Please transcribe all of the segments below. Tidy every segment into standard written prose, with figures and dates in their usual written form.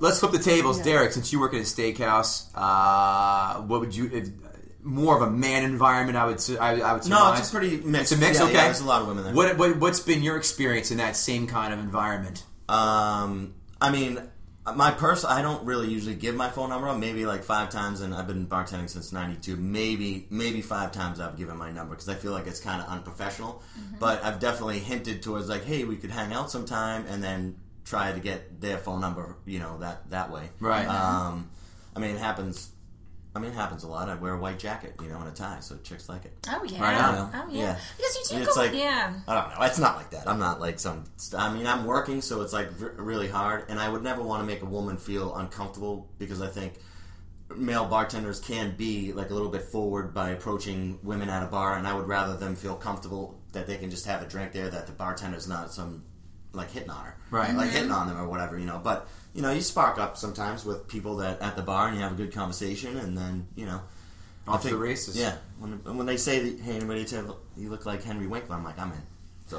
let's flip the tables. Yeah. Derek, since you work at a steakhouse, what would you... more of a man environment, I would surmise. No, it's a pretty mixed. It's a mix, okay. Yeah, there's a lot of women there. What's been your experience in that same kind of environment? I mean, I don't really usually give my phone number. Maybe like 5 times, and I've been bartending since '92. Maybe 5 times I've given my number because I feel like it's kind of unprofessional. Mm-hmm. But I've definitely hinted towards like, hey, we could hang out sometime, and then try to get their phone number, that way. Right. I mean, it happens. It happens a lot. I wear a white jacket, and a tie, so chicks like it. Oh, yeah. Right. Oh, yeah. Because you do it's like, yeah. I don't know. It's not like that. I'm not like I'm working, so it's like really hard, and I would never want to make a woman feel uncomfortable because I think male bartenders can be like a little bit forward by approaching women at a bar, and I would rather them feel comfortable that they can just have a drink there, that the bartender's not some like hitting on her. Right. Like hitting on them or whatever, But, you spark up sometimes with people that at the bar and you have a good conversation and then, Off to the races. Yeah. When they say, hey, anybody you look like Henry Winkler, I'm like, I'm in. So,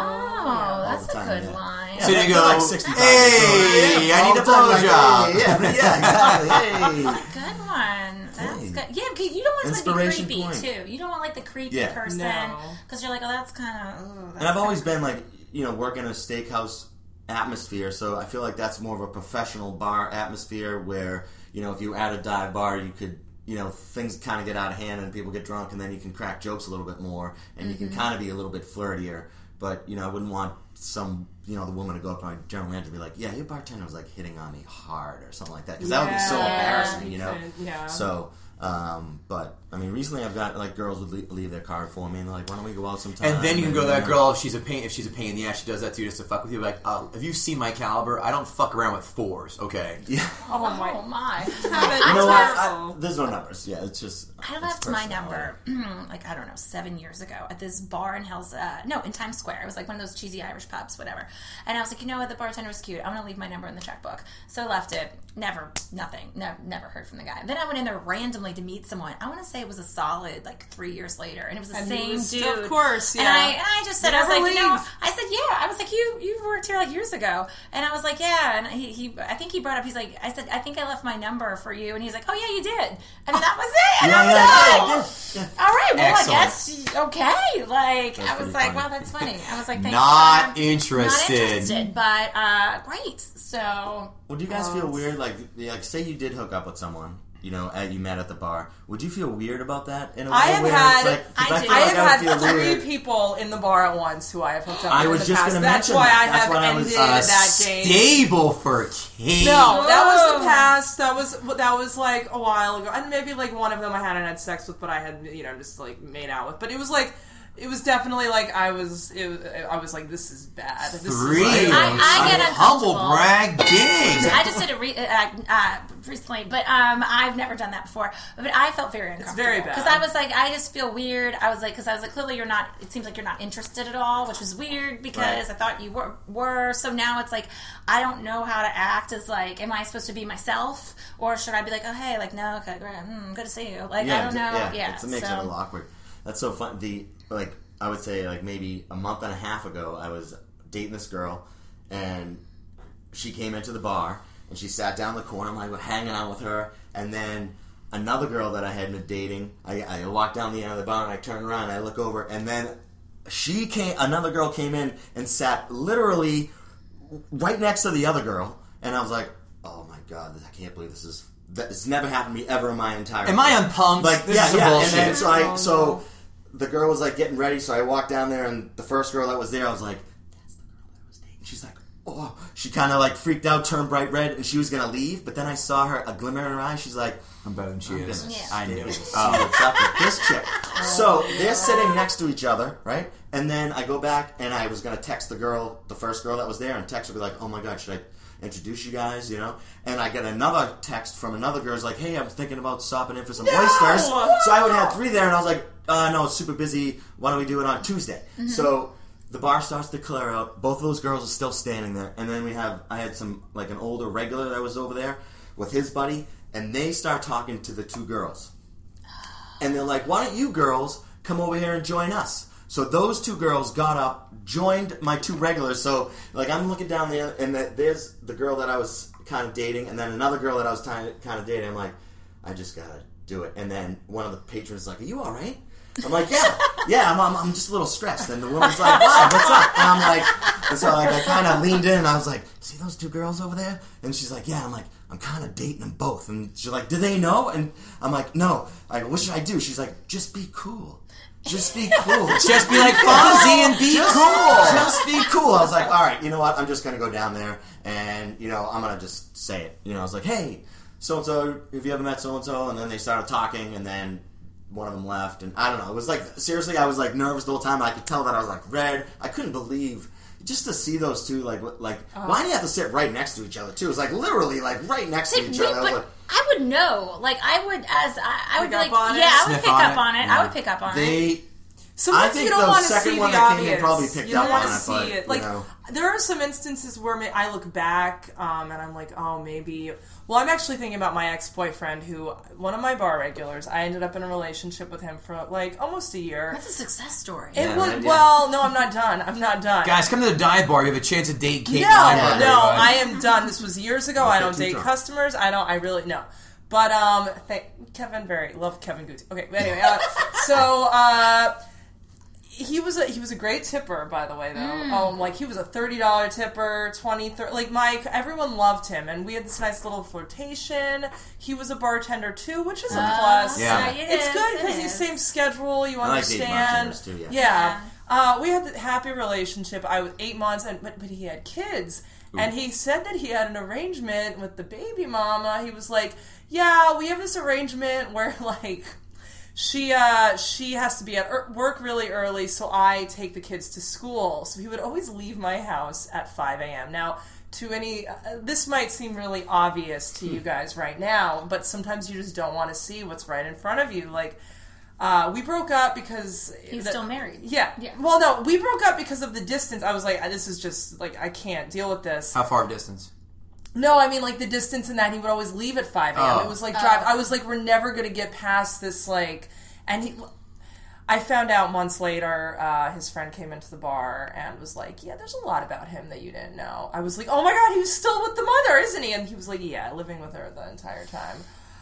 that's a good line. Yeah, so you go, like 65 hey, I need a blowjob. Like, exactly. Hey. That's a good one. That's good. Yeah, because you don't want somebody to be creepy, too. You don't want, like, the creepy person. Because you're like, oh, that's kind of... And I've always been, like, working in a steakhouse atmosphere, so I feel like that's more of a professional bar atmosphere where, if you add a dive bar, you could, things kind of get out of hand and people get drunk and then you can crack jokes a little bit more and you can kind of be a little bit flirtier, but, I wouldn't want the woman to go up to my general manager and be like, yeah, your bartender was, like, hitting on me hard or something like that, because that would be so embarrassing, Yeah. So... but recently I've got like girls would leave their card for me and they're like, why don't we go out sometime? And then you can go to that girl if she's a pain in the ass. She does that too just to fuck with you. Like, have you seen my caliber? I don't fuck around with 4s. Okay. Yeah. Oh my. You know what? There's no numbers. Yeah, it's just. I left my number like I don't know 7 years ago at this bar in in Times Square. It was like one of those cheesy Irish pubs, whatever. And I was like, what? The bartender was cute. I'm gonna leave my number in the checkbook. So I left it. Nothing. Never heard from the guy. Then I went in there randomly to meet someone. I want to say it was a solid like 3 years later, and it was the same dude. Of course, yeah. And I just said, I was like, I said, yeah. I was like, you worked here like years ago, and I was like, yeah. And I think he brought up. He's like, I said, I think I left my number for you, and he's like, oh yeah, you did, and that was it. And I was like, all right, well, excellent. I guess okay. Like I was like, wow, that's funny. I was like, thanks. Not interested, but great. So, well, do you guys feel weird? Like, say you did hook up with someone, you met at the bar. Would you feel weird about that in a way? I have had 3 weird. people in the bar at once who I have hooked up with. I was just going to mention why that. I have ended that game. Stable for Kate. No, that was the past. That was like a while ago, and maybe like one of them I hadn't had sex with, but I had just like made out with. But it was like. It was definitely like I was like, this is bad. This 3. Is like, I get humble brag. Ding. I just did it recently, but I've never done that before. But I felt very uncomfortable. It's very bad because I was like, I just feel weird. I was like, clearly you're not. It seems like you're not interested at all, which was weird because I thought you were. So now it's like I don't know how to act. As like, am I supposed to be myself, or should I be like, oh hey, like no, okay, great, good to see you. Like I don't know. Yeah, it makes it a little awkward. That's so fun. Like I would say, like maybe a month and a half ago, I was dating this girl, and she came into the bar, and she sat down in the corner. I'm like hanging out with her, and then another girl that I had been dating, I walked down the end of the bar, and I turned around, and I look over, and then another girl came in and sat literally right next to the other girl, and I was like, oh my god, I can't believe it's never happened to me ever in my entire life. Am I unpumped? Like, this is bullshit. And then so the girl was like getting ready, so I walked down there, and the first girl that was there, I was like, that's the girl that I was dating. She's like, oh, she kind of like freaked out, turned bright red, and she was gonna leave, but then I saw her, a glimmer in her eye. She's like, I'm better than she is. Yeah. I knew. What's up with this chick? So they're sitting next to each other, right? And then I go back, and I was gonna text the first girl that was there, and text her, be like, oh my god, should I introduce you guys, And I get another text from another girl, like, hey, I'm thinking about stopping in for some oysters. So I would have 3 there, and I was like, no, it's super busy. Why don't we do it on Tuesday? Mm-hmm. So the bar starts to clear out. Both of those girls are still standing there. And then I had some, like an older regular that was over there with his buddy, and they start talking to the 2 girls. And they're like, why don't you girls come over here and join us? So those 2 girls got up, joined my 2 regulars. So, like, I'm looking down there, and there's the girl that I was kind of dating, and then another girl that I was kind of dating. I'm like, I just gotta do it. And then one of the patrons is like, "Are you all right?" I'm like, yeah, I'm just a little stressed. And the woman's like, "Why? What's up?" And I'm like, and so like I kind of leaned in and I was like, "See those two girls over there?" And she's like, "Yeah." I'm like, "I'm kind of dating them both." And she's like, "Do they know?" And I'm like, "No." I go, "What should I do?" She's like, "Just be cool. Just be cool. Just be like Fonzie and be cool. Just be cool." I was like, "All right, you know what? I'm just gonna go down there and I'm gonna just say it." I was like, "Hey, so and so, have you ever met so and so?" And then they started talking, and then one of them left, and I don't know. It was like, seriously, I was like nervous the whole time. I could tell that I was like red. I couldn't believe just to see those two why do you have to sit right next to each other too? It was like literally like right next to each other. But I would know. Like I would, I would be like, on it? yeah, I would Sniff pick on up it? on it. Yeah. I would pick up on it. They. Sometimes I think you don't the want to second see one the that obvious. came in probably picked you don't up want on to it, see but, it. Like there are some instances where I look back and I'm like, oh, maybe. Well, I'm actually thinking about my ex-boyfriend, who one of my bar regulars. I ended up in a relationship with him for like almost a year. That's a success story. It was right, yeah. well, no, I'm not done. I'm not done. Guys, come to the dive bar. You have a chance to date Kate No, Weinberger. I am done. This was years ago. I don't too date drunk. customers. I really no. But Kevin Berry, love Kevin Gucci. Okay, but anyway, he was a great tipper, by the way, though. Like he was a $30 tipper, 20, 30, like Mike. Everyone loved him, and we had this nice little flirtation. He was a bartender too, which is a plus. Yeah. It's good because he's same schedule. You I like dating understand? bartenders too, Yeah. We had a happy relationship. I was 8 months, but he had kids. And he said that he had an arrangement with the baby mama. He was like, yeah, we have this arrangement where, like, she has to be at work really early, so I take the kids to school. So he would always leave my house at 5 a.m. Now, to any... this might seem really obvious to you guys right now, but sometimes you just don't want to see what's right in front of you. Like... we broke up because... He's still married. Yeah. Well, no, we broke up because of the distance. I was like, this is just, like, I can't deal with this. How far distance? No, I mean, like, the distance in that he would always leave at 5 a.m. Oh. It was like, drive. I was like, we're never going to get past this, like... And I found out months later, his friend came into the bar and was like, yeah, there's a lot about him that you didn't know. I was like, oh my God, he was still with the mother, isn't he? And he was like, yeah, living with her the entire time.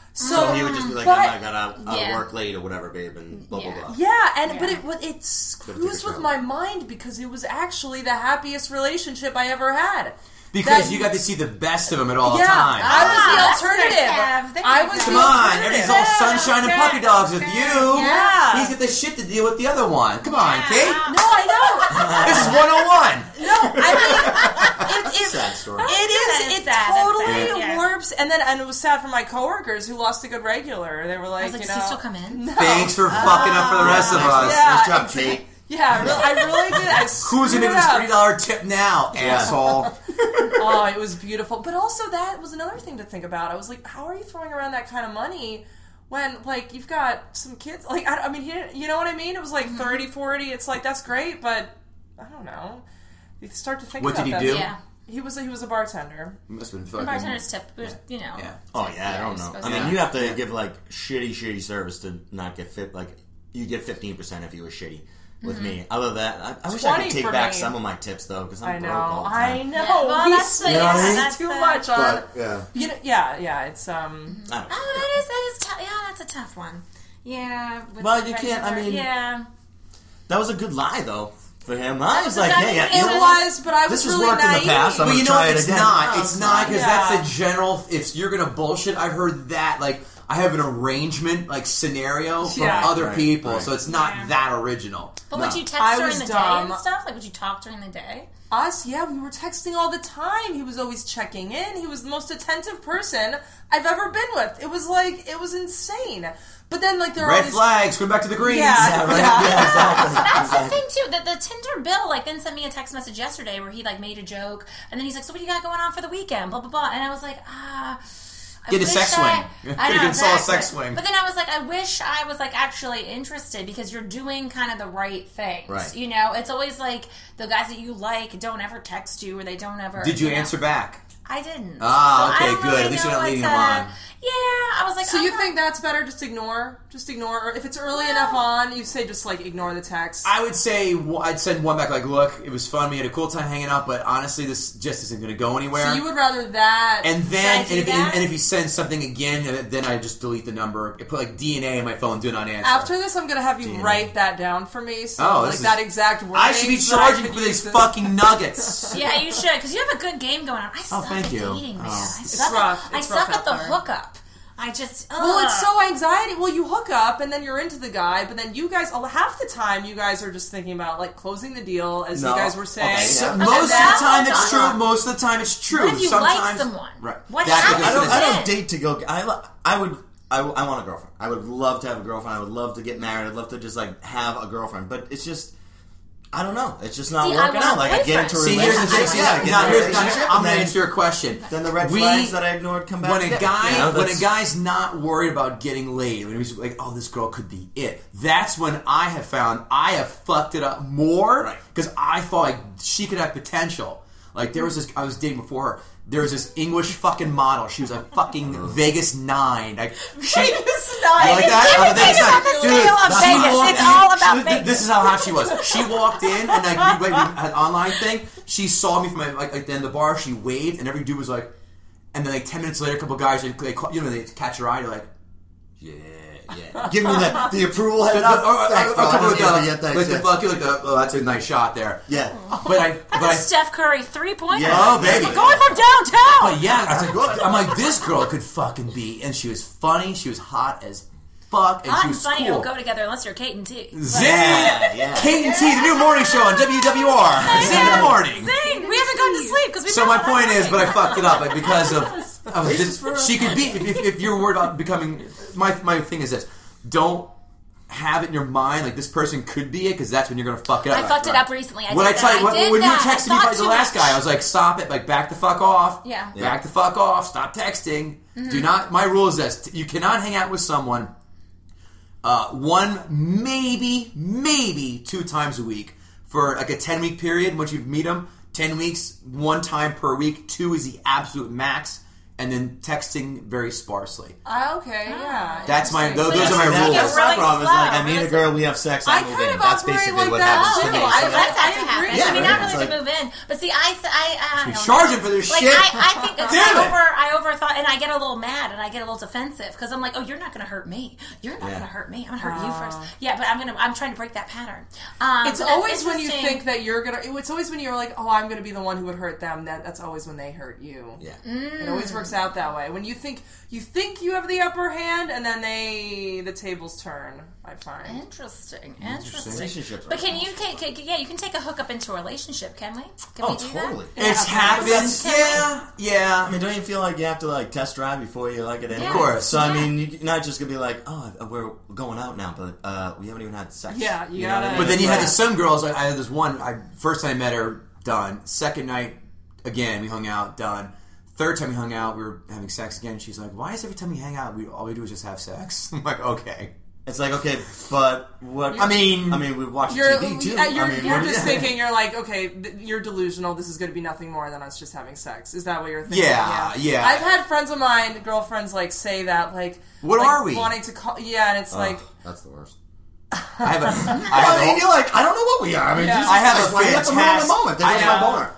So he would just be like, but- I got out of Yeah. work late or whatever, babe, and blah, blah, blah. Yeah, but it Gotta screws take a with shower. my mind because it was actually the happiest relationship I ever had. Because That- you got to see the best of them at all Yeah, times. I was the that's alternative. nice, Kev. I was Come the on, alternative. Eddie's all sunshine and puppy dogs with you. Yeah. He's got the shit to deal with the other one. Come on, Kate. No, I know. This is 101. No, I mean, it Sad story. it sad, totally that's sad, yeah. warps. And it was sad for my coworkers who lost a good regular. They were like, I was like, you does know, he still come in? No. Thanks for fucking up for the rest of us. Yeah. Nice job, Kate. Yeah, I really did. I Who's screwed gonna give this up. $30 tip now, asshole? Oh, it was beautiful. But also that was another thing to think about. I was like, how are you throwing around that kind of money when, like, you've got some kids? Like, I mean, you know what I mean? It was like 30, 40. It's like, that's great, but I don't know. You start to think What about did he that. do? Yeah. He was a bartender. Must have been The fucking... bartender's tip, you know. Yeah. Oh, yeah, I Yeah, don't you're know. supposed I to. mean, you have to give, like, shitty service to not get fit. Like, you get 15% if you were shitty. With me. Other than that, I wish I 20 could take for back me. some of my tips, though, because I I'm know. broke all the I time. know. Yeah, well, We that's the- spend yeah, that's too the- much on... But, yeah. You know, yeah, it's, I don't know. Oh, that is tough. Yeah, that's a tough one. Yeah. with Well, the you can't, I regular- mean- Yeah. That was a good lie, though, for him. I was like, I hey, mean, you it know, was, but I was this has really worked in naive. the past. I'm But going you to know, try it it's again. not. It's not, because Yeah. that's a general... If you're going to bullshit, I've heard that, like, I have an arrangement, like, scenario from Yeah. other Right, people, right. so it's not Yeah. that original. But No. would you text I during was the day dumb. and stuff? Like, would you talk during the day? Us, yeah, we were texting all the time. He was always checking in. He was the most attentive person I've ever been with. It was like, it was insane. But then, like, there are all Red these... flags, go back to the greens. Yeah. Right? Yeah, exactly. That's the thing too. That the Tinder Bill like then sent me a text message yesterday where he like made a joke and then he's like, "So what do you got going on for the weekend?" Blah blah blah. And I was like, I Get a wish sex swing. I Could know, have installed a exactly. sex swing. But then I was like, I wish I was like actually interested because you're doing kind of the right things. Right. You know, it's always like the guys that you like don't ever text you or they don't ever. Did you know. answer back? I didn't. Ah, So I okay, don't good. really At least you're know not leading what's them on. Yeah, I was like, So you think that's better? Just ignore, or if it's early enough on, you say just like ignore the text. I would say I'd send one back like, look, it was fun. We had a cool time hanging out, but honestly, this just isn't going to go anywhere. So you would rather that, and then Should I do that? and if you send something again, then I just delete the number. I put like DNA in my phone, do not answer. after this, I'm gonna have you write that down for me. So this is- that exact word. I should be charging for these fucking nuggets. Yeah, you should, because you have a good game going on. I suck thank at you. dating, man. Oh. I It's suck rough. I It's suck rough at the out there. hookup. I just Well, it's so anxiety. Well, you hook up and then you're into the guy, but then you guys, half the time, you guys are just thinking about like closing the deal, as you guys were saying. Okay, So yeah. most of the now, time hold it's on. true. Most of the time it's true. What if you Sometimes, like someone? Right. What That's happens I don't then? date to go. I want a girlfriend. I would love to have a girlfriend. I would love to get married. I'd love to just like have a girlfriend. But it's just, I don't know. It's just not See, I working want a out. Like I get into a See, here's the relationship. thing. Yeah, I get Now, into a here's, relationship. I'm and going to then- answer your question. Then the red flags that I ignored come back. When a guy, You know, when a that's- guy's not worried about getting laid, when he's like, "Oh, this girl could be it," that's when I have found I have fucked it up more Right. because I thought like she could have potential. Like there was this, I was dating before her. There was this English fucking model. She was a fucking Vegas 9. Like, Vegas 9. You like that? Everything Vegas is on 9. the Dude, scale of she Vegas. walked It's in- all about she- Vegas. This is how hot she was. She walked in and like we had an online thing. She saw me from like the end of the bar. She waved and every dude was like, and then like 10 minutes later, a couple guys they catch your eye. They're like, yeah. Give me the approval head Or up. Thanks, bro. I couple don't of need to get that like the shit. fuck you like the that's a nice shot there. Yeah. But That's a Steph Curry 3-pointer. Yeah. Oh, baby. Going from downtown. But yeah, I'm like, this girl could fucking be, and she was funny, she was hot as fuck, and Hot she and was funny cool. don't go together unless you're Kate and T. Zing! Yeah. Kate and T, the new morning show on WWR. Zing in the morning. Zing! We haven't gone to sleep because we. So my point is, but I fucked it up like, because of this. She could be if you're worried about becoming. My thing is this: don't have it in your mind like this person could be it because that's when you're gonna fuck it up. I fucked it up recently. When I tell you, when you were texting me about about the last guy, I was like, stop it, like back the fuck off. Yeah. Back the fuck off. Stop texting. Do not. My rule is this: you cannot hang out with someone. One, maybe 2 times a week for like a 10-week period. Once you meet them, 10 weeks, 1 time per week. 2 is the absolute max, and then texting very sparsely. Okay, yeah. That's my. Those So are my you That's rules. get my really problem. Is slow. like I meet a girl, we have sex, I I move kind in. of That's operate basically like what that, happens to too. me. I So like that's- that to I happen. agree. I mean, Yeah, not right. really It's to move in, but see, I She's don't charging know. for this Like, shit. I think Damn it. I overthought, and I get a little mad and I get a little defensive because I'm like, oh, you're not going to hurt me. You're not going to hurt me. I'm going to hurt you first. Yeah, but I'm trying to break that pattern. It's but that's always when you interesting. think that you're gonna. It's always when you're like, oh, I'm gonna be the one who would hurt them. That's always when they hurt you. Yeah. It always works out that way. When you think you have the upper hand, and then the tables turn. I find. Interesting. Relationships are But can you you can take a hookup into a relationship, can we? Can Oh, we do totally. that? It's happened. Yeah. I mean, don't you feel like you have to like test drive before you like it anyway? Of course. So I mean, you're not just gonna be like, oh, we're going out now, but we haven't even had sex. Yeah, you know what I gotta- mean? But then you had Yeah. some girls. I had this one. First time I met her, done. Second night, again we hung out, done. Third time we hung out, we were having sex again. She's like, "Why is every time we hang out, all we do is just have sex?" I'm like, "Okay." It's like, okay, but what? I mean, we watch You're, TV too. you're just thinking, you're like, okay, you're delusional. This is going to be nothing more than us just having sex. Is that what you're thinking? Yeah. I've had friends of mine, girlfriends, like say that, like, What like, are we? Wanting to call, yeah, and it's like, that's the worst. I have a. I mean, you're like, I don't know what we are. I mean, Yeah. Jesus I have Christ, a why you have to fantastic. ruin the moment. There's my boner.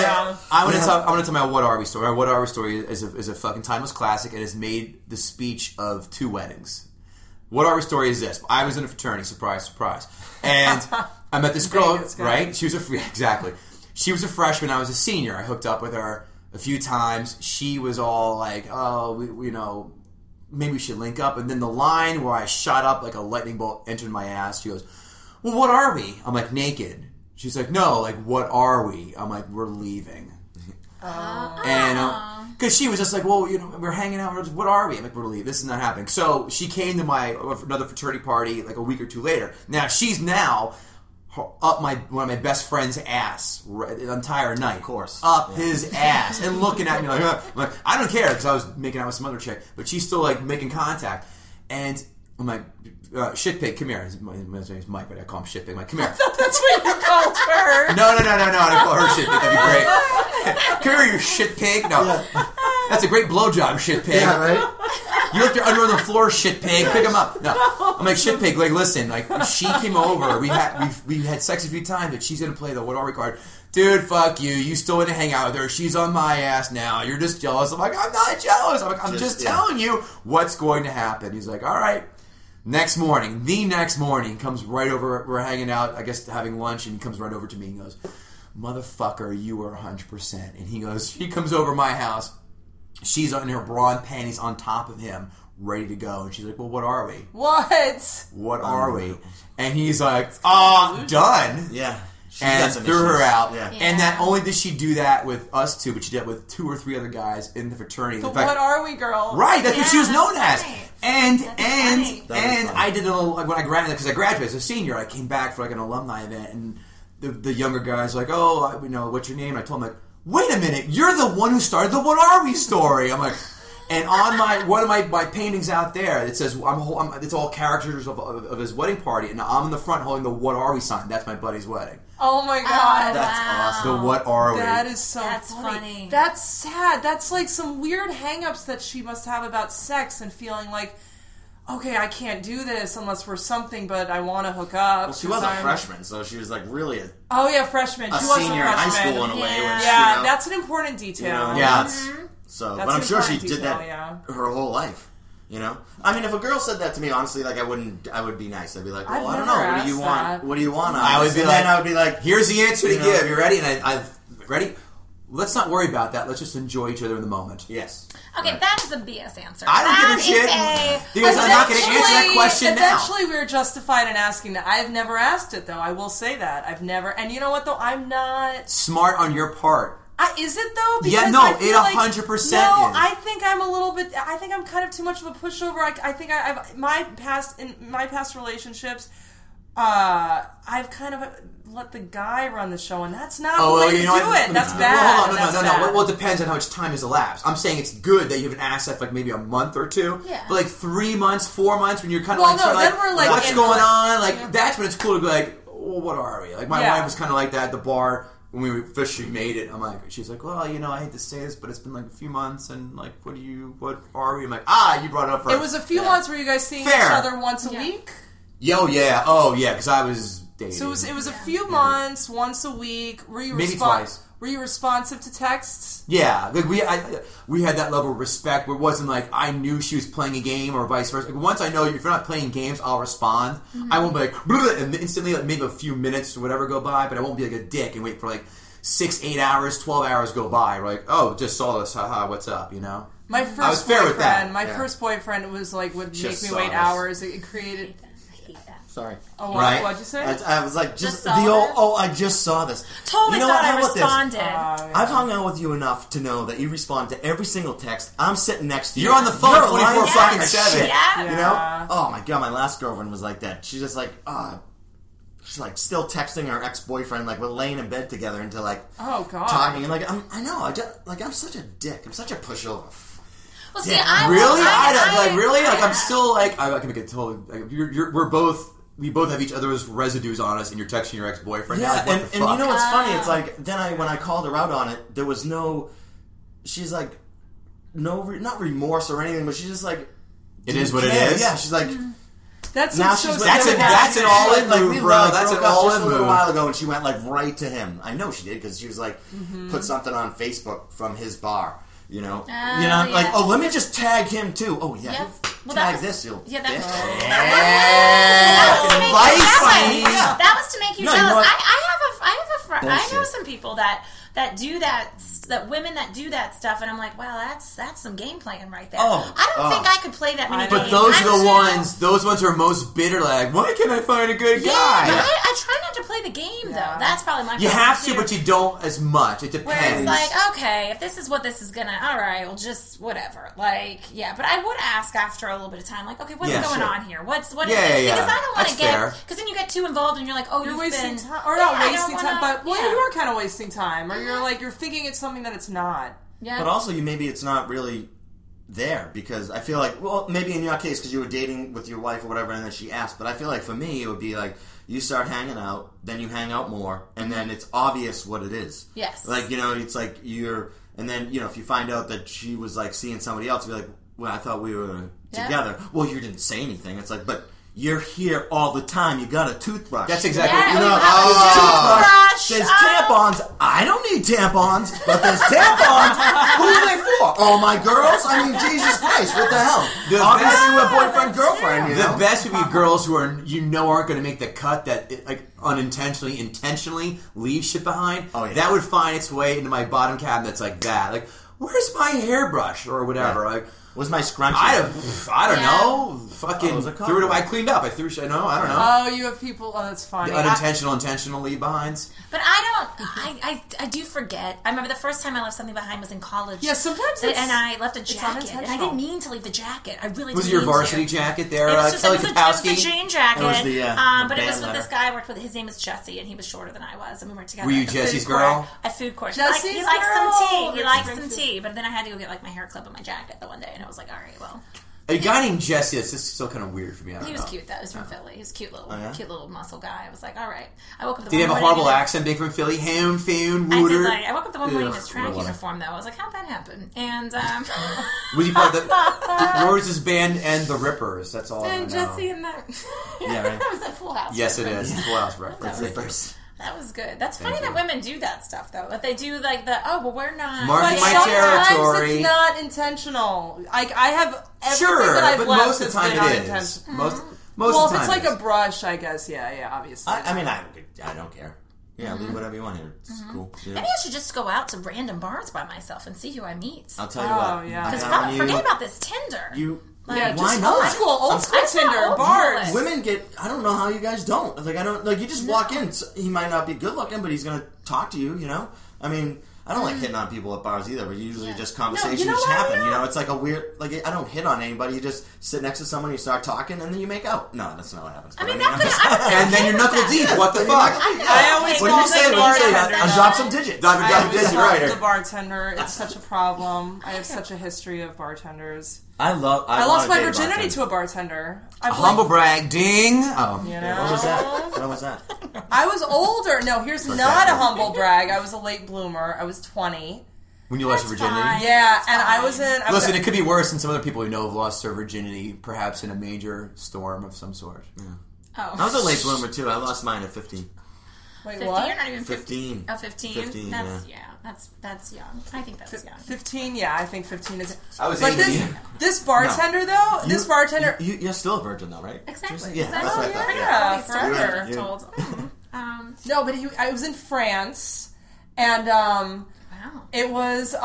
I want to tell my What Are We story. My What Are We story is a fucking timeless classic and has made the speech of 2 weddings. What Are We story is this. I was in a fraternity, surprise, surprise. And I met this girl, Vegas guy. right? She was exactly. She was a freshman, I was a senior. I hooked up with her a few times. She was all like, oh, we maybe we should link up. And then the line where I shot up like a lightning bolt entered my ass, she goes, well, what are we? I'm like, naked. She's like, no, like, what are we? I'm like, we're leaving. And because she was just like, well, we're hanging out. We're just, what are we? I'm like, we're leaving. This is not happening. So she came to another fraternity party like a week or 2 later. Now she's up one of my best friend's ass the entire night. Of course. Up his ass and looking at me like, I'm like, I don't care because I was making out with some other chick, but she's still like making contact. And I'm like, shitpig, come here. His name's Mike, but I call him shitpig. I'm like, come here. that's what you called her. No. I didn't call her shitpig. That'd be great. Come here, you shitpig. No. That's a great blowjob, shitpig. Yeah, right? You left your underwear on the floor, shit pig. Pick them up. No. I'm like, shit pig, like, listen, like, she came over. We had sex a few times, but she's going to play the what are we card. Dude, fuck you. You still want to hang out with her. She's on my ass now. You're just jealous. I'm like, I'm not jealous. I'm like, I'm just telling you what's going to happen. He's like, all right. The next morning, comes right over. We're hanging out, I guess, having lunch, and he comes right over to me and goes, motherfucker, you were 100%. And he goes, she comes over my house. She's in her bra and panties on top of him, ready to go. And she's like, well, what are we? What are we? And he's like, done. Yeah. And threw her out. Yeah. And not only did she do that with us two, but she did it with 2 or 3 other guys in the fraternity. The in fact, what are we girl? Right, that's what she was known as. Right. And funny. I did a little, like, when I graduated, because I graduated as a senior, I came back for like an alumni event, and the younger guy's like, oh, what's your name? I told him, like, wait a minute, you're the one who started the What Are We story. I'm like, and on one of my paintings out there, it says, it's all characters of his wedding party, and I'm in the front holding the What Are We sign. That's my buddy's wedding. Oh my god. That's awesome. The What Are We? That is so That's funny. funny. That's sad. That's like some weird hang-ups that she must have about sex and feeling like, okay, I can't do this unless we're something, but I want to hook up. Well, she was a freshman, so she was like really a freshman. She was senior a in high freshman. school in a way. Yeah. Which, Yeah, you know, that's an important detail. Yeah. So, That's but I'm an sure she important did detail, that yeah. her whole life. You know, I mean, if a girl said that to me, honestly, like I would be nice. I'd be like, well, I've I don't never know. What do you asked want? that. What do you want? I would be and like, then I would be like, here's the answer to you know, give. You ready? And I ready? Let's not worry about that. Let's just enjoy each other in the moment. yes. Okay, Right. that is a BS answer. I don't give a shit. Because I'm not going to answer that question now. Eventually, we were justified in asking that. I've never asked it, though. I will say that. I've never. And you know what, though? I'm not... Smart on your part. Is it, though? Yeah, Because no, I feel it 100% is. No, I think I'm a little bit... I think I'm kind of too much of a pushover. I think in my past relationships, I've kind of let the guy run the show, and that's not the way to do it. That's bad. No. Well, it depends on how much time has elapsed. I'm saying it's good that you haven't asked that for like maybe a month or two. Yeah. But like 3 months, 4 months, when you're kind of Well, like, no, trying to, then we're, like, what's in- going on? Like, that's when it's cool to be like, well, what are we? Like, my Yeah. wife was kind of like that at the bar when we officially made it. I'm like, she's like, well, I hate to say this, but it's been like a few months, and like, what are we? I'm like, you brought it up first. It was a few months where you guys seeing Fair. each other once a week? Oh, yeah, because I was dating. So it was a few months, once a week. Were you Maybe twice. Were you responsive to texts? Yeah, like we had that level of respect where it wasn't like I knew she was playing a game or vice versa. Like once I know if you're not playing games, I'll respond. I won't be like and instantly, like maybe a few minutes or whatever go by, but I won't be like a dick and wait for like 6, 8 hours, 12 hours go by. We're like, oh, just saw this, haha, what's up, you know? My first I was fair with that. My Yeah. first boyfriend was like would Just make me saw wait this. hours. It created. I hate that. Sorry. Oh, what? Right. What'd you say? I was like, just the saw old. this? Oh, I just saw this. Totally You know thought what? How I about this? responded. I've hung out with you enough to know that you respond to every single text. I'm sitting next to you. You're on the phone You're 24 lying fucking as 7. shit, Yeah. You know? Oh my god, my last girlfriend was like that. She's just like, she's like still texting her ex-boyfriend, like we're laying in bed together until like Oh god. talking, and like I'm such a dick. I'm such a pushover. Well, see, Yeah. I Really? I Like I'm still like I can make it totally. Like, we both have each other's residues on us, and you're texting your ex-boyfriend. Yeah, like, what and the you fuck? know what's funny? It's like then when I called her out on it, there was no. She's like, not remorse or anything, but she's just like, It is what it care. is. Yeah, she's like. That's Now so she's sad. That's an all-in like, move, we bro. like, That's broke an up all-in just a little move. while ago, and she went like right to him. I know she did because she was like put something on Facebook from his bar. You know, yeah. like let me just tag him too. Oh yeah, Yep. Well, tag that was- this. You'll yeah, that was- bitch. That was to make you Advice, jealous. yeah. That was to make you No, you jealous. know what? I have a friend. I know Bullshit. some people that do that women that do that stuff, and I'm like, wow, that's some game playing right there. Oh, I don't think I could play that many But games. those are the I'm ones. Those ones are most bitter. Like, why can't I find a good Yeah, guy? but I try not to play the game though. That's probably my. You problem, have to, too. but you don't as much. It depends. Where it's like, okay, if this is what this is gonna, all right, well, just whatever. Like, yeah, but I would ask after a little bit of time, like, okay, what's Yeah, going sure. on here? What is Yeah, this? yeah, Because I don't want that's to get, fair. because then you get too involved and you're like, oh, You're you've wasting been time, or Yeah, not I don't wasting time, wanna- but well, yeah. you are kind of wasting time, or you're thinking it's something that it's not. Yeah. But also, maybe it's not really there because I feel like, well, maybe in your case because you were dating with your wife or whatever, and then she asked. But I feel like for me, it would be like you start hanging out, then you hang out more, and then it's obvious what it is. Yes. Like it's like and then if you find out that she was like seeing somebody else, you'd be like, well, I thought we were Yeah. together. Well, you didn't say anything. It's like, but you're here all the time. You got a toothbrush. That's exactly Yeah, you we know. have a Toothbrush. toothbrush. There's tampons. I don't need tampons, but there's tampons. Who are they for? All my girls? I mean, Jesus Christ, what the hell? The Obviously, best- we're boyfriend, girlfriend, you know? The best would be girls who are aren't going to make the cut that like intentionally leave shit behind. Oh, yeah. That would find its way into my bottom cabinets like that. Like, where's my hairbrush or whatever? Yeah. Like, Was my scrunchie? I don't Yeah. know. Fucking Oh, it was a threw it compliment. away. I cleaned up. I threw shit. No, I don't know. Oh, you have people. Oh, that's funny. The unintentional, intentional leave behinds. But I do forget. I remember the first time I left something behind was in college. Yeah, sometimes it's- and I left a jacket, and I unintentional. didn't mean to leave the jacket. I really Was it didn't your mean varsity to. jacket there, It was just Kelly it was a Kapowski? jean jacket. It was the but it was band with this letter. guy I worked with. His name was Jesse, and he was shorter than I was, and we worked together. Were you at the Jesse's food girl? court- At food court. Jesse's he likes some girl! tea. He That's likes very some cute. tea. But then I had to go get like my hair clip and my jacket the one day, and I was like, all right, well. A guy named Jesse. That's just still kind of weird for me. I don't He was know. cute though. He was from Philly. He was cute little, Oh, yeah? cute little muscle guy. I was like, all right. I woke up. The Did he have a one horrible morning- accent? Big from Philly. Hound, found, I did. wooder. Like, I woke up the one morning in his Ugh, track what a- uniform though. I was like, how'd that happen? And Was he part of the Rose's band and the Rippers? That's all I know. and Jesse and that. Yeah, right. That was that Full House. Yes, it reference. is. Full House reference. Zippers. That was good. That's funny Thank that you. women do that stuff though. That they do like we're not. Mark But my sometimes territory. it's not intentional. Like I have everything Sure, that I've but left most of the has time been it is. unintentional. Most Well, of the if time it's like it a is. brush, I guess. Yeah, obviously. I mean, I don't care. Yeah, leave whatever you want here. It's cool. Yeah. Maybe I should just go out to random bars by myself and see who I meet. I'll tell you Oh, what. yeah. I Because found you- forget about this Tinder. Yeah, why just not? old school I saw Tinder old bars. school. Women get. I don't know how you guys don't. Like I don't. Like you just walk in. He might not be good looking, but he's gonna talk to you. You know. I mean, I don't like hitting on people at bars either. But usually Yeah. just conversations No, you know just what? happen. Yeah. You know, it's like a weird. Like I don't hit on anybody. You just sit next to someone, you start talking, and then you make out. No, that's not what happens. I mean, But that could. And then you're knuckle deep. What the fuck? I always What do you say? What do you say? bartender. Drop some digits. Drop I always digits, love right. the bartender. It's such a problem. I have such a history of bartenders. I I wanna lost my date a virginity bartender. to a bartender. I've Humble brag. Ding. Oh. You Yeah, what was know? that? What was that? I was older. No, here's not that. a humble brag. I was a late bloomer. I was 20. When you lost your That's virginity? fine. Yeah, That's and I fine. was in. I was Listen, it could be worse than some other people we know have lost their virginity, perhaps in a major storm of some sort. Oh. I was a late bloomer too. I lost mine at 15. Wait, 50? what? You're not even 15. Oh, 15? 15, That's, yeah. that's young. I think that's young. 15, yeah, I think 15 is. I was But 18. this bartender though, this bartender. You're still a virgin though, right? Exactly. Yeah, Exactly. that's what I thought. Yeah, Stories forever. I've told. No, but I was in France, and Wow. it was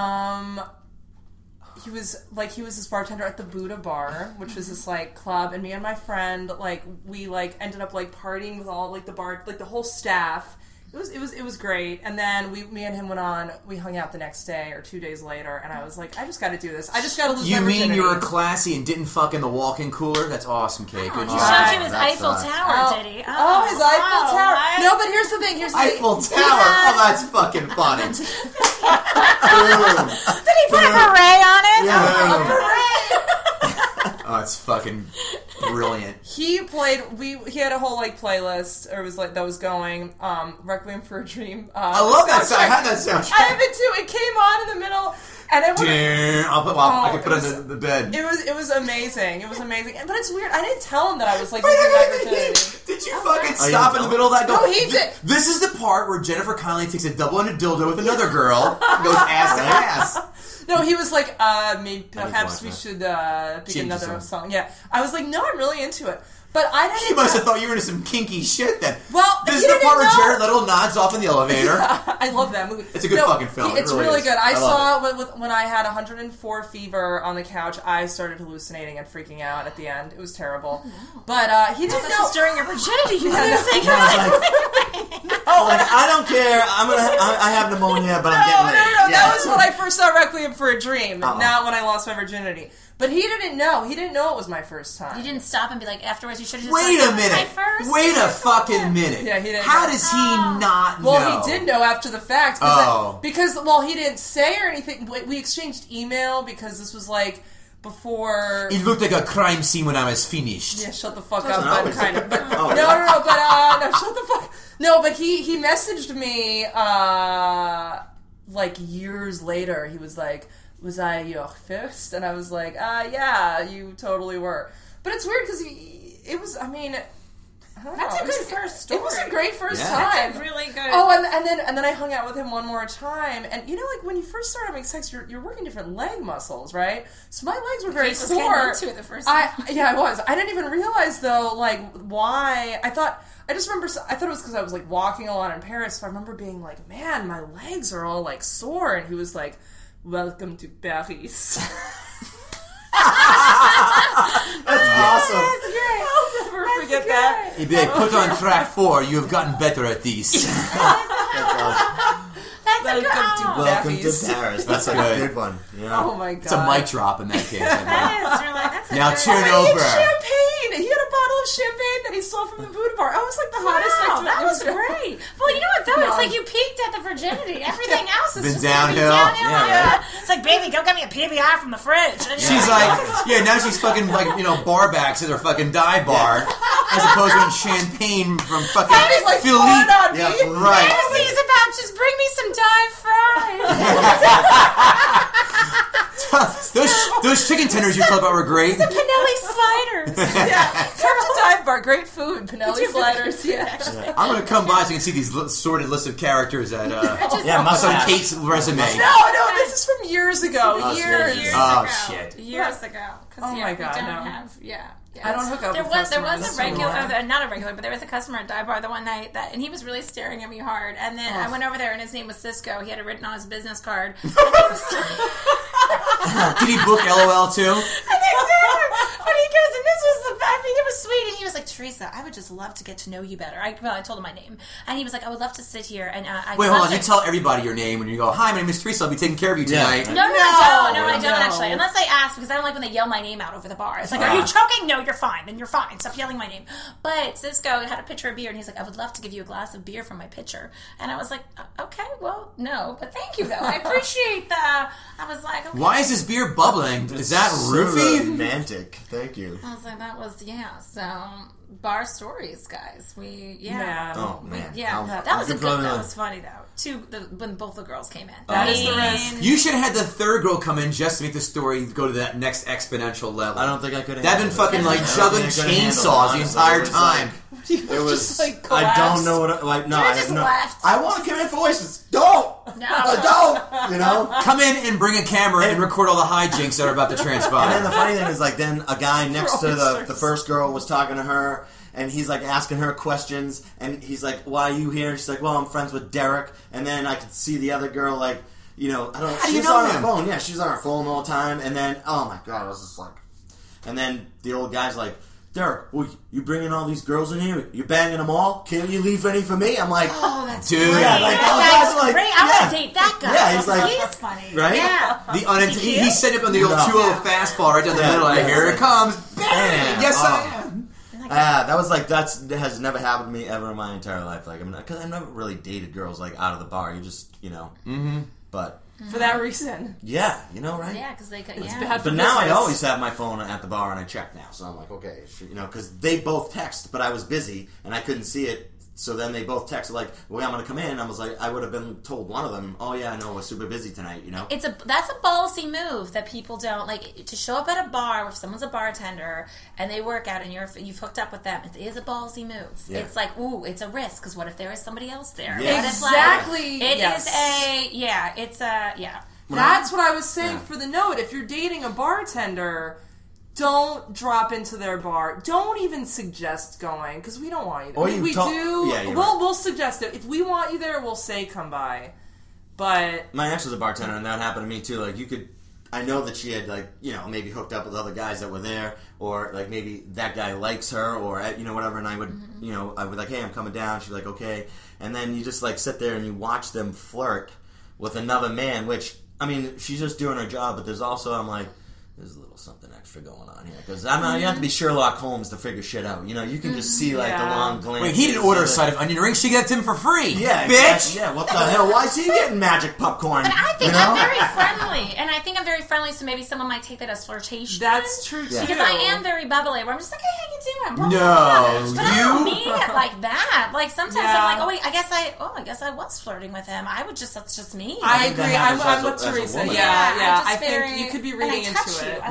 he was this bartender at the Buddha Bar, which was this like club, and me and my friend we ended up partying with all the whole staff. It was great, and then me and him we hung out the next day or 2 days later, and I was like, I just got to do this. I just got to lose You my virginity. mean you were classy and didn't fuck in the walk-in cooler? That's awesome, Kate. Good He job. showed you his That's, Eiffel Tower, Oh, did he? oh, his Eiffel Tower. right. No, but here's the thing. Eiffel Tower. Oh, that's fucking funny. Did he put a beret on it? Yeah. A beret. Oh, it's fucking brilliant. He played. He had a whole playlist, or was that was going. Requiem for a Dream. I love that sound. I had that soundtrack. I have it too. It came on in the middle, and it was. I can put it it was- on the bed. It was amazing. It was amazing. But it's weird. I didn't tell him that I was Wait, losing my wait, wait, virginity. Did you fucking Oh, you stop in don't? the middle of that? Go, No, he did. This is the part where Jennifer Connelly takes a double-ended dildo with another girl and goes ass to ass. No, he was like, maybe perhaps watch we that. should pick Change the another song. song. Yeah, I was like, no, I'm really into it. But I didn't. He must have thought you were into some kinky shit then. Well, this he is the didn't part where know. Jared Little nods off in the elevator. I love that movie. It's a good fucking film. It It's really really is. good. I I saw love it when I had 104 fever on the couch. I started hallucinating and freaking out at the end. It was terrible. But he didn't This know. was during your virginity. You were no, saying I don't care. I have pneumonia, but I'm No, getting no, laid. no, Yeah. that was when I first saw Requiem for a Dream, Uh-oh. not when I lost my virginity. But he didn't know. He didn't know it was my first time. You didn't stop and be like, afterwards, you should have just Wait like, a "That was my minute. first." Wait a fucking minute. Yeah, he didn't How know. does he not know? Well, he did know after the fact. Oh. Because he didn't say or anything. We exchanged email because this was before. It looked like a crime scene when I was finished. Yeah, shut the fuck Doesn't up, but always- kind of. But, Oh, no, but shut the fuck. No, but he messaged me years later. He was like, was I your first? And I was like, yeah, you totally were. But it's weird because it was, I mean, I don't That's know. a good first story. It was a great first Yeah. time. That's a really good. Oh, and then I hung out with him one more time, and you know, like when you first start having sex, you're working different leg muscles, right? So my legs were very Kate was sore. getting into it the first time. I was. I didn't even realize though, like why. I thought it was because I was like walking a lot in Paris. So I remember being like, man, my legs are all like sore, and he was like, "Welcome to Paris." That's awesome. That's great. I'll never forget that. He'd be like, put on track 4. You have gotten better at these. That's a good. Welcome to Paris. Paris. That's a good. good one. Yeah. Oh my god. It's a mic drop in that case. That is really. That's a Now good. turn He over. had champagne. He had a bottle of champagne that he stole from the Buddha bar. I was like the hottest sex Wow, that was great. Well, you know what though? It's No. like you peaked at the virginity. Everything else is Been just gonna be downhill. downhill. Yeah, It's like, baby, go get me a PBR from the fridge. And She's like, yeah, now she's fucking like, bar backs at her fucking dive bar, as opposed to champagne from fucking He's like Philippe. poured on Yeah, me. Right. Fantasy's about just bring me some dive fries. Those chicken tenders you talked about were great. Pinelli sliders. Yeah, come to dive bar. Great food. Pinelli sliders. Yeah. I'm gonna come by so you can see these sorted list of characters at Yeah, on mustache. Kate's resume. No, this is from years ago. Oh, years. years. Oh, ago. shit. Years ago. Oh my God, we don't no. have, yeah. I don't hook up There with was customers a regular, anymore. not a regular, but there was a customer at Dive Bar the one night and he was really staring at me hard. And then I went over there, and his name was Cisco. He had it written on his business card. And he was, Did he book LOL too? I think so. But he goes, and this was it was sweet. And he was like, Teresa, I would just love to get to know you better. I told him my name, and he was like, I would love to sit here and Wait, hold on. You tell everybody your name when you go, hi, my name is Teresa. I'll be taking care of you tonight. No, I don't No. actually. Unless I ask, because I don't like when they yell my name out over the bar. It's like, are you choking? No, you're fine. Then you're fine. Stop yelling my name. But Cisco had a pitcher of beer, and he's like, I would love to give you a glass of beer from my pitcher. And I was like, okay, well, no, but thank you though. I appreciate that. I was like, okay. Why is this beer bubbling? Is that So roofie? romantic. Thank you. I was like, that was so bar stories, guys. Man. Oh man. Yeah, How- that was a you good. could That probably- was funny though. When both the girls came in. That is the risk. You should have had the third girl come in just to make the story go to that next exponential level. I don't think I could have. That'd been fucking like I don't juggling think I could've handled it, chainsaws the honestly. entire It was time. It was. Just, like, I don't collapsed. know what. Like no, You I just no. left. I want to come in voices. Don't. No. Don't. You know. Come in and bring a camera and record all the hijinks that are about to And then transpire. the funny thing is, like, then a guy next to Oysters. the first girl was talking to her, and he's like asking her questions, and he's like, "Why are you here?" And she's like, "Well, I'm friends with Derek." And then I could see the other girl, like, I don't know. How do you She's know on her him? phone. Yeah, she's on her phone all the time. And then, oh my god, I was just like, and then the old guy's like, "Derek, well, you bringing all these girls in here? You banging them all? Can't you leave any for me?" I'm like, Oh, that's Dude. great. Yeah, like, that oh, guy's that's like- great. I yeah. want to date that guy. Yeah, he's like- he's funny. Right? Yeah. He set up on the old No. 2-0 fastball right down the Yeah, middle. Like, yeah. here it comes. Bang! Bam. Yes, I Oh. am. that was like that has never happened to me ever in my entire life. Like, because I've never really dated girls like out of the bar. You just, But For that reason. yeah, right? Yeah, because they could. It's Yeah. bad for But now I business. always have my phone at the bar and I check now. So I'm like, okay, because they both text, but I was busy and I couldn't see it. So then they both texted like, well, I'm going to come in. I was like, I would have been told one of them, oh yeah, no, we're super busy tonight, That's a ballsy move that people don't like to show up at a bar if someone's a bartender and they work out and you've hooked up with them. It is a ballsy move. Yeah. It's like, ooh, it's a risk because what if there is somebody else there? Yeah. What if, Exactly. It Yes. is a. That's what I was saying Yeah. for the note. If you're dating a bartender, don't drop into their bar. Don't even suggest going because we don't want you there. Or I mean, you we talk- do. Yeah, you're We'll suggest it. If we want you there, we'll say come by. But My ex was a bartender, and that happened to me too. Like, I know that she had maybe hooked up with other guys that were there, or like maybe that guy likes her, or whatever. And I would, I would like, hey, I'm coming down. She's like, okay. And then you just like sit there and you watch them flirt with another man. Which I mean, she's just doing her job, but there's also I'm like, there's a little something extra going on here because you have to be Sherlock Holmes to figure shit out. You can just see like the Yeah. long glance. Wait, he didn't order a side of onion rings. She got it to him for free. Yeah, bitch. exactly. Yeah, what the hell? Why is he getting magic popcorn? But I think You know? I'm very friendly, and I think I'm very friendly, so maybe someone might take that as flirtation. that's true too. Yeah. Because I am very bubbly, where I'm just like, hey, how you you doing? No, but I don't mean it like that. Like sometimes I'm like, I guess I was flirting with him. That's just me. I agree. I'm with as a Teresa. woman. I think you could be reading into it.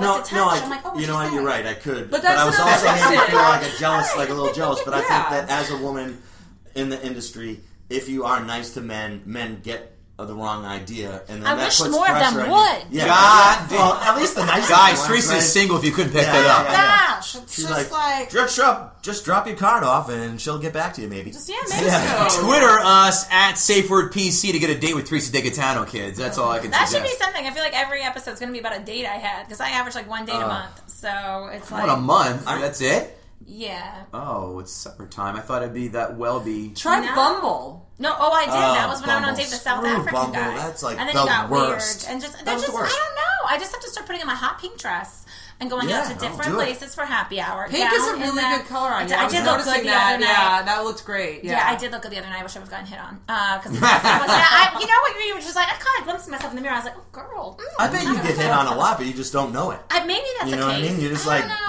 You know what? You're right. I could, but I was also another made me feel question. like a little jealous. But I think that as a woman in the industry, if you are nice to men get the wrong idea, and then I that wish puts more of them pressure on would. you. Yeah, God damn. well, at least the nice Guys, ones, Teresa's right? single if you couldn't pick that up. Gosh, it's She's just like just drop your card off and she'll get back to you, maybe. maybe so. Twitter us at SafeWordPC to get a date with Teresa DeGaetano, kids. That's all I can That suggest. should be something. I feel like every episode's going to be about a date I had because I average like one date a month. So it's like What, a month? That's it? yeah. Oh, it's supper time. I thought it'd be that Try No. Bumble. No, I did. That was when I went on a date with the South Screw African Bumble. guy. That's like and then the it got worst. weird. And just, That was the worst. I don't know. I just have to start putting on my hot pink dress and going out to different do it. places for happy hour. Pink is a really good color on you. I did look good noticing the that. other night. Yeah, that looked great. Yeah, I did look good the other night. I wish I would have gotten hit on. Because you know what? You were just like, I kind of glimpsed myself in the mirror. I was like, oh, girl. I bet you get hit on a lot, but you just don't know it. Maybe that's You know the what I case. mean? You're just I like- don't know.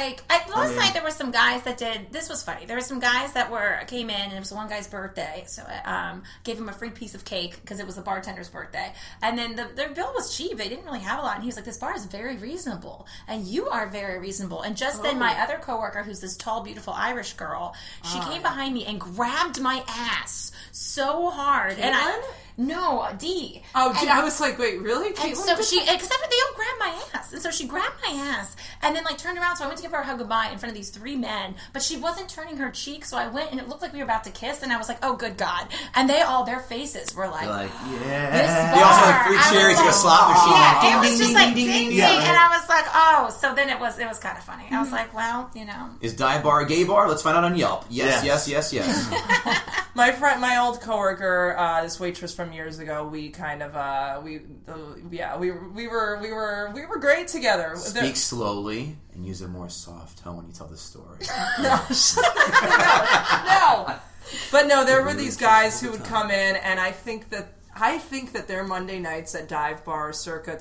Last night there were some guys that did. This was funny. There were some guys that came in, and it was one guy's birthday, so I gave him a free piece of cake because it was the bartender's birthday. And then their bill was cheap. They didn't really have a lot, and he was like, "This bar is very reasonable, and you are very reasonable." And just then, my other coworker, who's this tall, beautiful Irish girl, she came behind me and grabbed my ass so hard, and No, D. Oh, I was like, wait, really? And so she, because they all grabbed my ass, and so she grabbed my ass, and then like turned around. So I went to give her a hug goodbye in front of these three men, but she wasn't turning her cheek. So I went, and it looked like we were about to kiss, and I was like, oh, good God! And their faces were like, yeah. this They also bar. had free I cherries was and a slot machine. Yeah, it was Ding, just ding, like ding, ding, ding, ding, ding. and I was like, oh. So then it was kind of funny. I was like, well, Is dive bar a gay bar? Let's find out on Yelp. Yes. My old coworker, this waitress from years ago, we kind of we were great together. Speak slowly and use a more soft tone when you tell the story. No. But no, there were these guys who would come in, and I think that their Monday nights at dive bars circa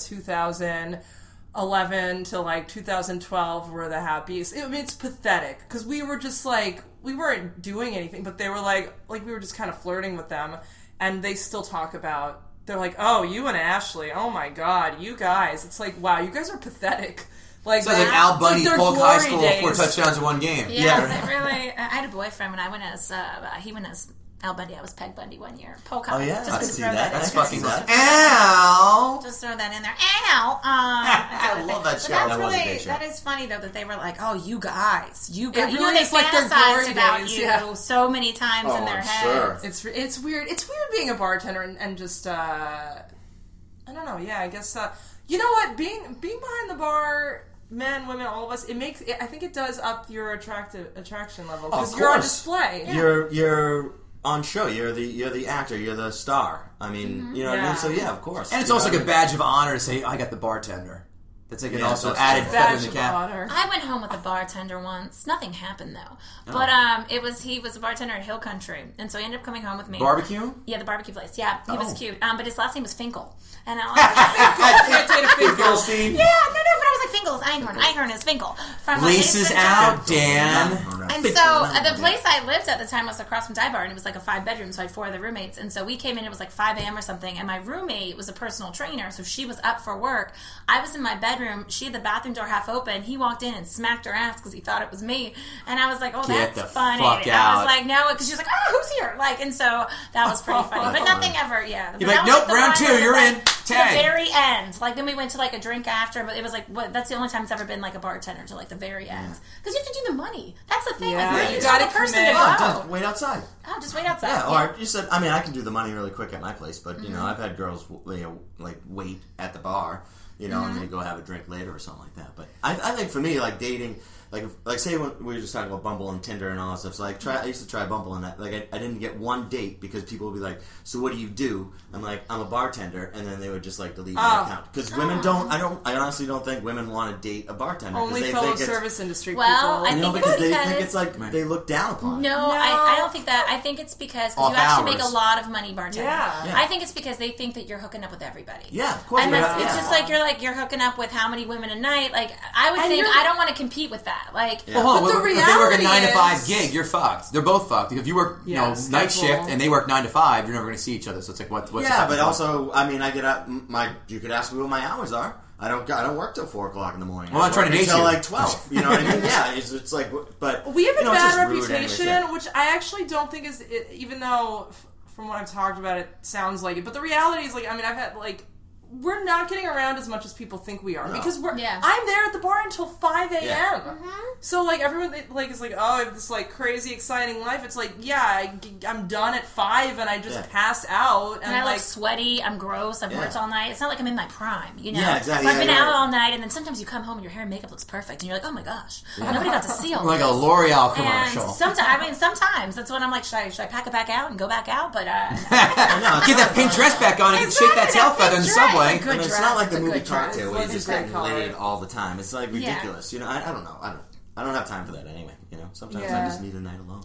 2011 to like 2012 were the happiest. I mean, it's pathetic because we were just like, we weren't doing anything, but they were like we were just kind of flirting with them, and they still talk about, they're like, oh, you and Ashley, oh my God, you guys. It's like, wow, you guys are pathetic. Like, Sounds like Al Bundy, their Polk High glory School, 4 days. touchdowns in one game. Yeah, they really. I had a boyfriend when I went as he went as Al Bundy. I was Peg Bundy one year. Polk High. Oh, yeah? Just I to see throw that. in That's there. fucking that. Ow! Just throw that in there. Ow! I love that But show. that's That was a really, great show. that is funny though that they were like, oh, you guys, It you really know, they is like their fantasized glory about days, you yeah. so many times in their I'm heads. sure. It's weird. It's weird being a bartender and just I don't know. Yeah, I guess you know what, being behind the bar, men, women, all of us, I think it does up your attraction level because Of you're on course. display. You're on show. You're the actor. You're the star. I mean, you know what I mean. So yeah, of course. And it's You also know like a badge of honor to say, I got the bartender. That's like an Yeah, also that's added true. feather in Badge the of cap. honor. I went home with a bartender once. Nothing happened though. But he was a bartender at Hill Country, and so he ended up coming home with me. Barbecue? Yeah, the barbecue place. Yeah, he was Oh. cute. But his last name was Finkel, and I was Can't date a Finkel. Finkelstein. yeah, no, but I was like Finkel's Einhorn. Einhorn is Finkel. From Laces Ace out, Ventura. Dan. And so the place I lived at the time was across from Dive Bar, and it was like a 5-bedroom, so I had 4 other roommates. And so we came in, it was like 5 a.m. or something, and my roommate was a personal trainer, so she was up for work. I was in my bedroom. She had the bathroom door half open. He walked in and smacked her ass because he thought it was me. And I was like, oh, Get that's the funny. fuck I out. was like, no, because she was like, oh, who's here? Like, and so that was pretty funny. But nothing ever, yeah. You're But like, that was, nope, the round one 2, where it was, you're like, in. to Tag. the very end. Like, then we went to like a drink after, but it was like, that's the only time it's ever been like a bartender to like the very end. Because you have to do the money. That's the thing. Yeah, like, where do you you tell gotta the person commit. to Oh, go? just wait outside. Oh, just wait outside. Yeah, or you said, I mean, I can do the money really quick at my place, but, you know, I've had girls, like, wait at the bar, you know, and then go have a drink later or something like that. But I think for me, like, dating, like say when we were just talking about Bumble and Tinder and all that stuff, so, like, I used to try Bumble, and I didn't get one date because people would be like, so what do you do? I'm like, I'm a bartender, and then they would just, like, delete my account. Because women I honestly don't think women want to date a bartender. Only they fellow think it's, service industry Well, people. I you know, think because it's they because- think it's like, they look down upon it. No, I don't think that. I think it's because Off you actually hours. make a lot of money bartending. Yeah. I think it's because they think that you're hooking up with everybody. Yeah, of course. And yeah, that's, it's yeah. just like you're hooking up with how many women a night. Like I would And think you're- I don't want to compete with that. that. Like, Well, hold on, But the if they work a reality 9 to 5 is- gig, you're fucked. They're both fucked. If you work, Yeah, night schedule. shift and they work 9 to 5, you're never going to see each other. So it's like, what's the Yeah, but fucking also, I mean, I get up. You could ask me what my hours are. I don't work till 4 o'clock in the morning. Well, I'm I trying to work date until you. like 12. You know what I mean? Yeah, it's like, but We have a you know, it's bad just rude reputation, anyways, yeah. which I actually don't think is, even though from what I've talked about, it sounds like it. But the reality is, like, I mean, I've had like. We're not getting around as much as people think we are because Yeah. I'm there at the bar until 5 a.m. Yeah. So like everyone like is like, oh, I have this like crazy exciting life. It's like, yeah, I'm done at 5 and I just pass out and I like look sweaty, I'm gross, I've worked all night. It's not like I'm in my prime, you know? Yeah, exactly. So I've been Yeah, out yeah. all night, and then sometimes you come home and your hair and makeup looks perfect, and you're like, oh my gosh, nobody got to see all like a this. L'Oreal And commercial. sometimes that's when I'm like, should I pack it back out and go back out? But Get that pink dress back on and you can shake that tail feather in the subway. Good I mean, it's dress. not like the It's a movie good dress. Cocktail where It's you're just a great getting color. laid all the time. It's like ridiculous. You know, I don't know. I don't have time for that anyway. You know, sometimes I Yeah. just need a night alone.